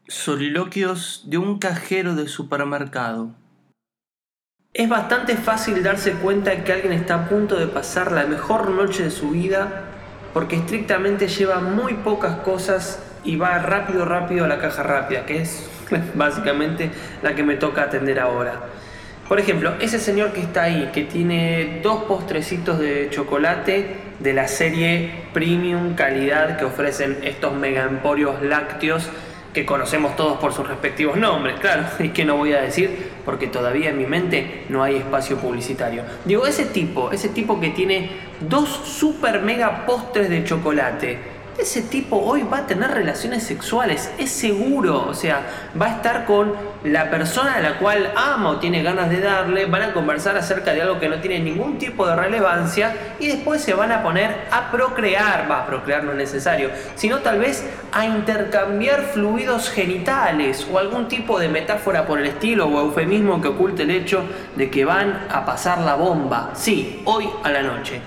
Soliloquios de un cajero de supermercado. Es bastante fácil darse cuenta que alguien está a punto de pasar la mejor noche de su vida porque estrictamente lleva muy pocas cosas y va rápido a la caja rápida, que es básicamente la que me toca atender ahora. Por ejemplo, ese señor que está ahí, que tiene 2 postrecitos de chocolate de la serie premium calidad que ofrecen estos mega emporios lácteos que conocemos todos por sus respectivos nombres, claro, y que no voy a decir porque todavía en mi mente no hay espacio publicitario. Digo, ese tipo que tiene 2 super mega postres de chocolate, ese tipo hoy va a tener relaciones sexuales, es seguro, o sea, va a estar con la persona a la cual ama o tiene ganas de darle, van a conversar acerca de algo que no tiene ningún tipo de relevancia y después se van a poner a procrear, procrear no es necesario, sino tal vez a intercambiar fluidos genitales o algún tipo de metáfora por el estilo o eufemismo que oculte el hecho de que van a pasar la bomba, sí, hoy a la noche.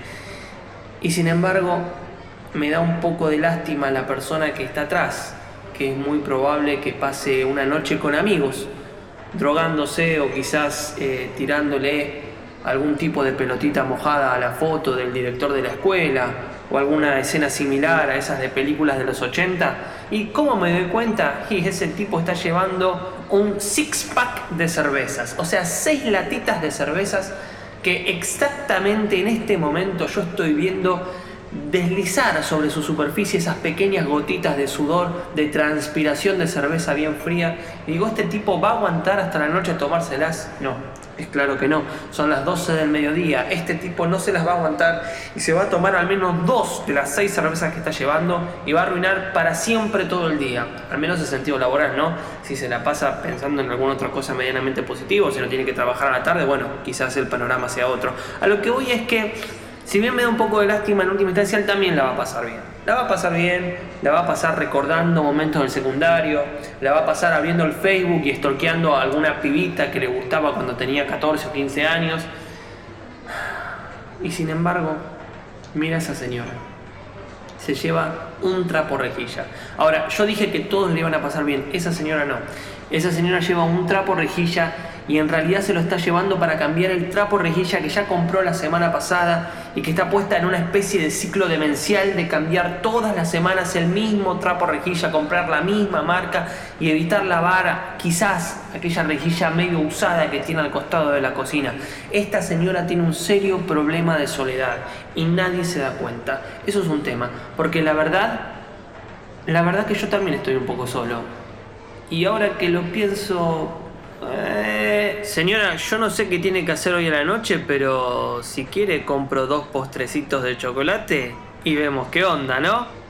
Y sin embargo, me da un poco de lástima la persona que está atrás, que es muy probable que pase una noche con amigos, drogándose o quizás tirándole algún tipo de pelotita mojada a la foto del director de la escuela o alguna escena similar a esas de películas de los 80. ¿Y cómo me doy cuenta? Y ese tipo está llevando un 6-pack de cervezas, o sea, 6 latitas de cervezas que exactamente en este momento yo estoy viendo deslizar sobre su superficie esas pequeñas gotitas de sudor, de transpiración de cerveza bien fría. Y digo, ¿este tipo va a aguantar hasta la noche a tomárselas? No, es claro que no. Son las 12 del mediodía. Este tipo no se las va a aguantar y se va a tomar al menos 2 de las 6 cervezas que está llevando y va a arruinar para siempre todo el día. Al menos en sentido laboral, ¿no? Si se la pasa pensando en alguna otra cosa medianamente positiva, si no tiene que trabajar a la tarde, bueno, quizás el panorama sea otro. A lo que voy es que si bien me da un poco de lástima en última instancia, él también la va a pasar bien. La va a pasar bien, la va a pasar recordando momentos del secundario, la va a pasar abriendo el Facebook y stalkeando a alguna pibita que le gustaba cuando tenía 14 o 15 años. Y sin embargo, mira a esa señora. Se lleva un trapo rejilla. Ahora, yo dije que todos le iban a pasar bien. Esa señora no. Esa señora lleva un trapo rejilla y en realidad se lo está llevando para cambiar el trapo rejilla que ya compró la semana pasada y que está puesta en una especie de ciclo demencial de cambiar todas las semanas el mismo trapo rejilla, comprar la misma marca y evitar lavar quizás aquella rejilla medio usada que tiene al costado de la cocina. Esta señora tiene un serio problema de soledad y nadie se da cuenta. Eso es un tema, porque la verdad que yo también estoy un poco solo. Y ahora que lo pienso... señora, yo no sé qué tiene que hacer hoy a la noche, pero si quiere compro 2 postrecitos de chocolate y vemos qué onda, ¿no?